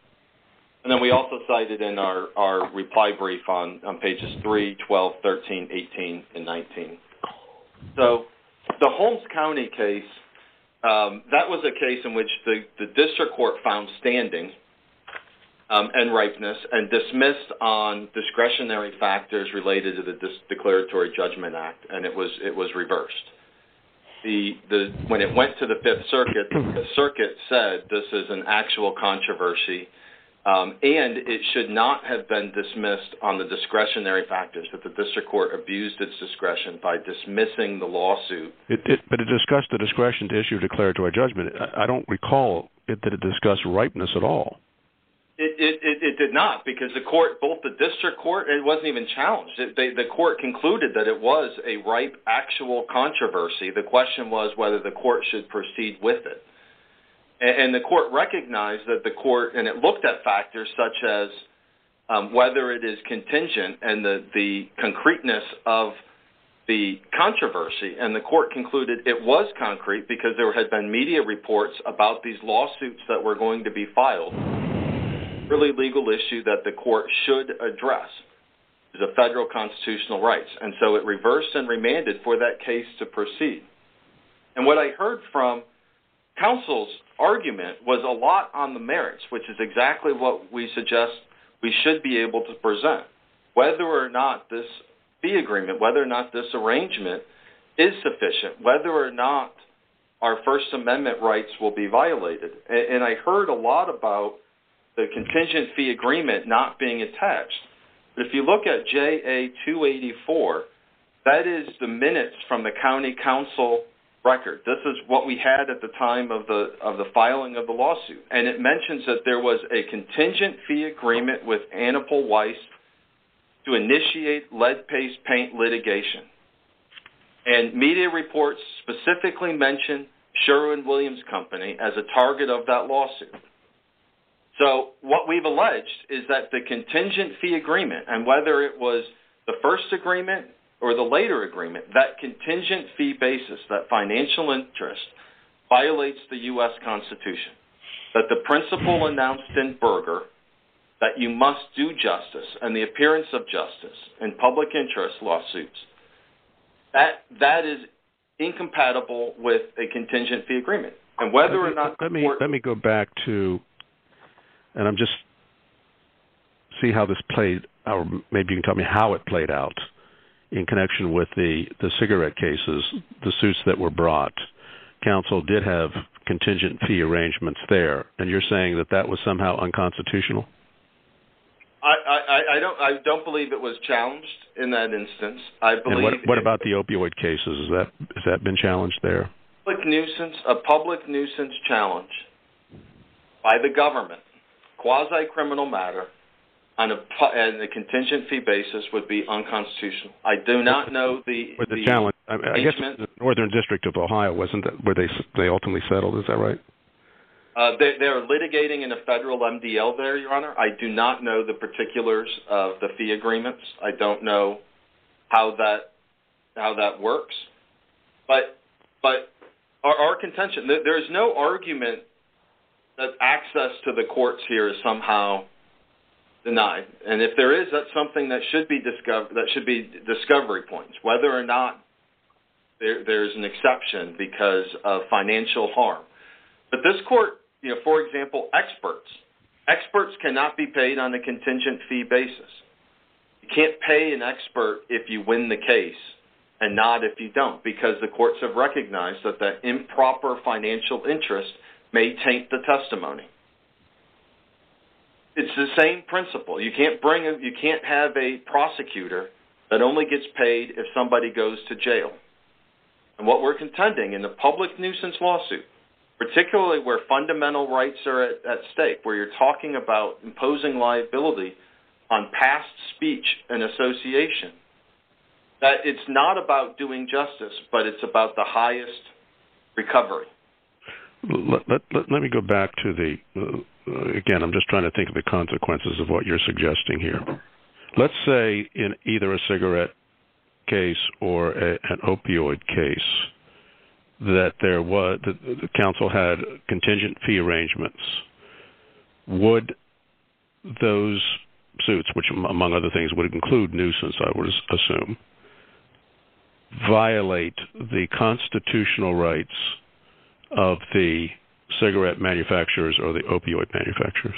And then we also cited in our, our reply brief on, on pages three, twelve, thirteen, eighteen, and nineteen. So the Holmes County case. Um, that was a case in which the, the district court found standing um, and ripeness and dismissed on discretionary factors related to the Dis- Declaratory Judgment Act, and it was it was reversed. The the when it went to the Fifth Circuit, the circuit said this is an actual controversy, um, and it should not have been dismissed on the discretionary factors, that the district court abused its discretion by dismissing the lawsuit. It, it, but it discussed the discretion to issue declaratory judgment. I, I don't recall it, that it discussed ripeness at all. It, it, it, it did not, because the court, both the district court, it wasn't even challenged. It, they, the court concluded that it was a ripe actual controversy. The question was whether the court should proceed with it. And the court recognized that the court, and it looked at factors such as um, whether it is contingent and the, the concreteness of the controversy. And the court concluded it was concrete because there had been media reports about these lawsuits that were going to be filed. Really legal issue that the court should address is a federal constitutional rights. And so it reversed and remanded for that case to proceed. And what I heard from counsel's argument was a lot on the merits, which is exactly what we suggest we should be able to present. Whether or not this fee agreement, whether or not this arrangement is sufficient, whether or not our First Amendment rights will be violated. And, and I heard a lot about the contingent fee agreement not being attached. But if you look at J A two eighty-four, that is the minutes from the county council record. This is what we had at the time of the of the filing of the lawsuit, and it mentions that there was a contingent fee agreement with Anapol Weiss to initiate lead-paste paint litigation. And media reports specifically mention Sherwin-Williams Company as a target of that lawsuit. So what we've alleged is that the contingent fee agreement, and whether it was the first agreement or the later agreement, that contingent fee basis, that financial interest, violates the U S Constitution. That the principle announced in Berger, that you must do justice and the appearance of justice in public interest lawsuits, that that is incompatible with a contingent fee agreement. And whether let me, or not let me court... let me go back to, and I'm just see how this played, or maybe you can tell me how it played out in connection with the the cigarette cases, the suits that were brought. Counsel did have contingent fee arrangements there, and you're saying that that was somehow unconstitutional? I, I, I don't I don't believe it was challenged in that instance. I believe. And what, what it, about the opioid cases? Is that has that been challenged there? Public nuisance, a public nuisance challenge by the government, quasi-criminal matter, on a and the contingent fee basis would be unconstitutional. I do not know the With the, the challenge. I, mean, I guess the Northern District of Ohio wasn't that where they they ultimately settled? Is that right? Uh, they, they're litigating in a federal M D L there, Your Honor. I do not know the particulars of the fee agreements. I don't know how that how that works. But but our, our contention, there is no argument that access to the courts here is somehow denied. And if there is, that's something that should be discovered. That should be discovery points, whether or not there, there's an exception because of financial harm. But this court, you know, for example, experts. Experts cannot be paid on a contingent fee basis. You can't pay an expert if you win the case and not if you don't, because the courts have recognized that the improper financial interest may taint the testimony. It's the same principle. You can't bring a, you can't have a prosecutor that only gets paid if somebody goes to jail. And what we're contending in the public nuisance lawsuit, particularly where fundamental rights are at, at stake, where you're talking about imposing liability on past speech and association, that it's not about doing justice, but it's about the highest recovery. Let, let, let, let me go back to the, uh, again, I'm just trying to think of the consequences of what you're suggesting here. Let's say in either a cigarette case or a, an opioid case, that there was that the council had contingent fee arrangements. Would those suits, which among other things would include nuisance, I would assume, violate the constitutional rights of the cigarette manufacturers or the opioid manufacturers?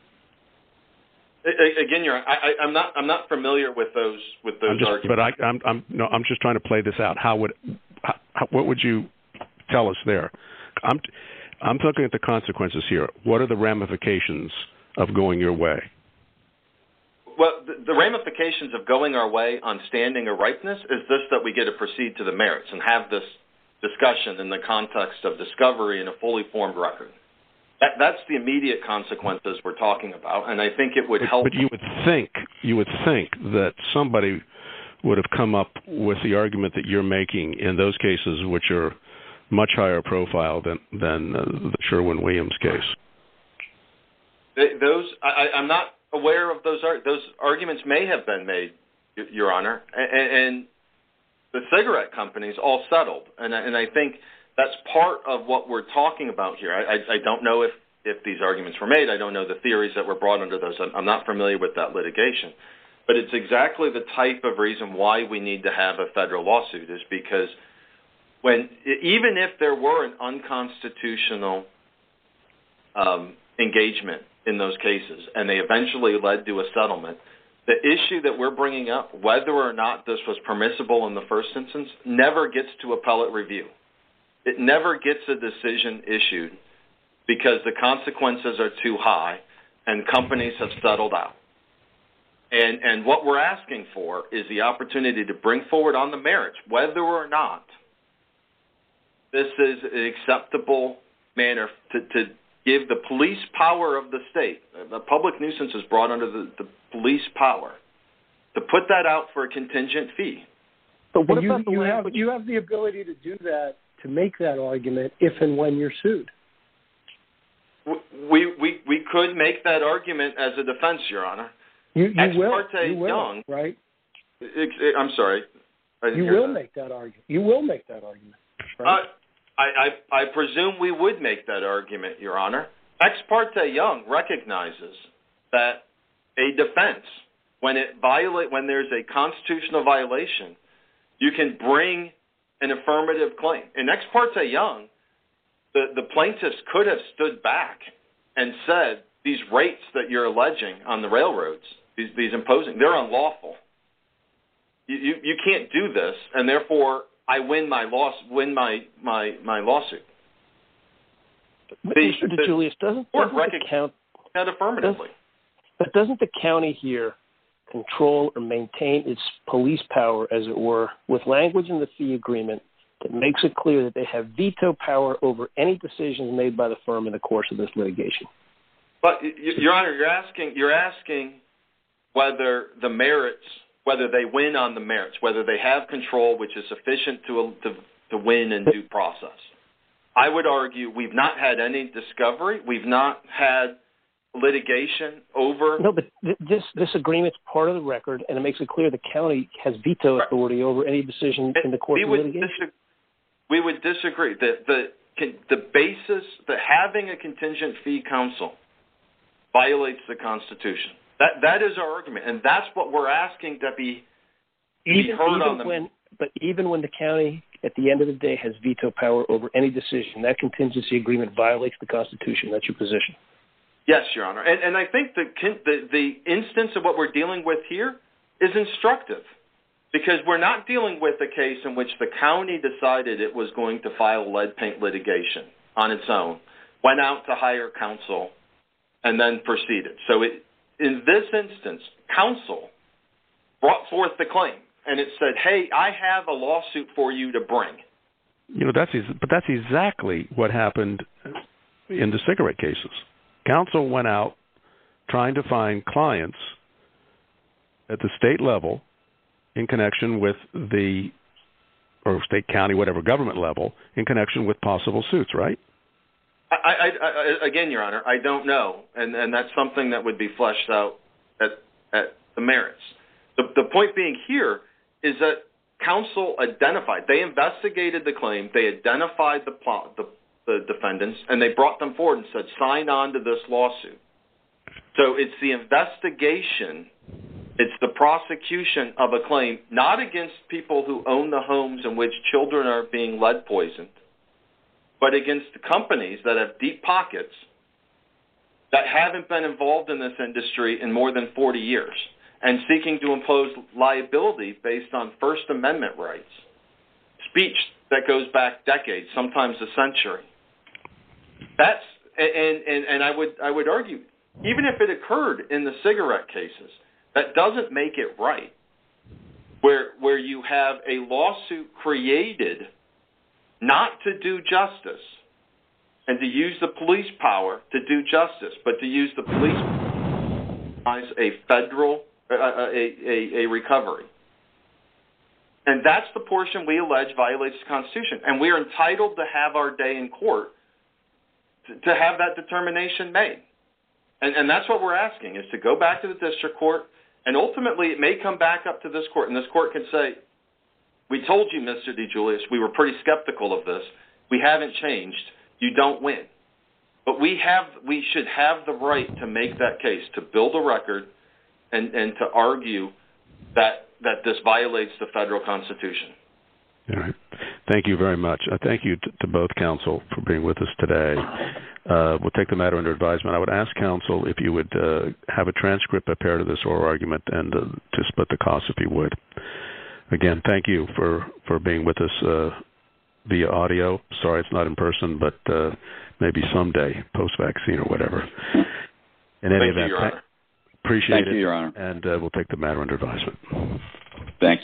Again, you're, I, I, I'm not. I'm not familiar with those with those just, arguments. But I, I'm, I'm, no, I'm just trying to play this out. How would, how, what would you tell us there? I'm, I'm looking at the consequences here. What are the ramifications of going your way? Well, the, the ramifications of going our way on standing or ripeness is this: that we get to proceed to the merits and have this discussion in the context of discovery and a fully formed record. That, that's the immediate consequences we're talking about, and I think it would but, help. But you would think you would think that somebody would have come up with the argument that you're making in those cases, which are much higher profile than than uh, the Sherwin-Williams case. They, those I, I'm not aware of those. Those arguments may have been made, Your Honor, and, and the cigarette companies all settled, and, and I think that's part of what we're talking about here. I, I, I don't know if, if these arguments were made. I don't know the theories that were brought under those. I'm, I'm not familiar with that litigation. But it's exactly the type of reason why we need to have a federal lawsuit, is because when even if there were an unconstitutional um, engagement in those cases and they eventually led to a settlement, the issue that we're bringing up, whether or not this was permissible in the first instance, never gets to appellate review. It never gets a decision issued because the consequences are too high and companies have settled out. And, and what we're asking for is the opportunity to bring forward on the merits, whether or not this is an acceptable manner to, to give the police power of the state. The public nuisance is brought under the, the police power to put that out for a contingent fee. But what about you, you have you have the ability to do that, to make that argument if and when you're sued? We we we could make that argument as a defense, Your Honor. You, you Ex will, parte you will, Young, right? It, it, I'm sorry. You will that. make that argument. You will make that argument. Right? Uh, I, I I presume we would make that argument, Your Honor. Ex parte Young recognizes that a defense, when it violate when there's a constitutional violation, you can bring an affirmative claim. In Ex parte Young, the, the plaintiffs could have stood back and said, these rates that you're alleging on the railroads, these, these imposing, they're unlawful. You, you you can't do this, and therefore I win my loss, win my my, my lawsuit. But the, Mister DeJulius, doesn't, doesn't the count that affirmatively? Does, but doesn't the county here control or maintain its police power, as it were, with language in the fee agreement that makes it clear that they have veto power over any decisions made by the firm in the course of this litigation? But, Your Honor, you're asking you're asking whether the merits, whether they win on the merits, whether they have control which is sufficient to to, to win in due process. I would argue we've not had any discovery. We've not had litigation over. No, but th- this this agreement's part of the record, and it makes it clear the county has veto authority over any decision in the course we of would litigation. Dis- we would disagree. The the the basis that having a contingent fee counsel violates the Constitution. That that is our argument, and that's what we're asking to be, even, be heard even on the. When, but even when the county, at the end of the day, has veto power over any decision, that contingency agreement violates the Constitution. That's your position. Yes, Your Honor, and and I think the the the instance of what we're dealing with here is instructive, because we're not dealing with a case in which the county decided it was going to file lead paint litigation on its own, went out to hire counsel, and then proceeded. So it, in this instance, counsel brought forth the claim, and it said, hey, I have a lawsuit for you to bring. You know, that's but that's exactly what happened in the cigarette cases. Counsel went out trying to find clients at the state level in connection with the, or state, county, whatever government level, in connection with possible suits, right? I, I, I, again, Your Honor, I don't know, and, and that's something that would be fleshed out at, at the merits. The, the point being here is that counsel identified, they investigated the claim, they identified the, the, the defendants, and they brought them forward and said, sign on to this lawsuit. So it's the investigation, it's the prosecution of a claim, not against people who own the homes in which children are being lead poisoned, but against the companies that have deep pockets that haven't been involved in this industry in more than forty years and seeking to impose liability based on First Amendment rights, speech that goes back decades, sometimes a century. That's and, and, and I would I would argue, even if it occurred in the cigarette cases, that doesn't make it right, where where you have a lawsuit created not to do justice and to use the police power to do justice, but to use the police as a federal uh, a, a, a recovery. And that's the portion we allege violates the Constitution. And we are entitled to have our day in court to, to have that determination made. And, and that's what we're asking, is to go back to the district court, and ultimately it may come back up to this court, and this court can say, we told you, Mister DeJulius, we were pretty skeptical of this. We haven't changed. You don't win. But we have, we should have the right to make that case, to build a record and, and to argue that that this violates the federal Constitution. All right. Thank you very much. Uh, thank you to, to both counsel for being with us today. Uh, we'll take the matter under advisement. I would ask counsel if you would uh, have a transcript prepared of this oral argument and uh, to split the costs if you would. Again, thank you for, for being with us uh, via audio. Sorry it's not in person, but uh, maybe someday, post-vaccine or whatever. In any Thank event, you, Your Honor. Appreciate Thank it. you, Your Honor. And uh, we'll take the matter under advisement. Thank you.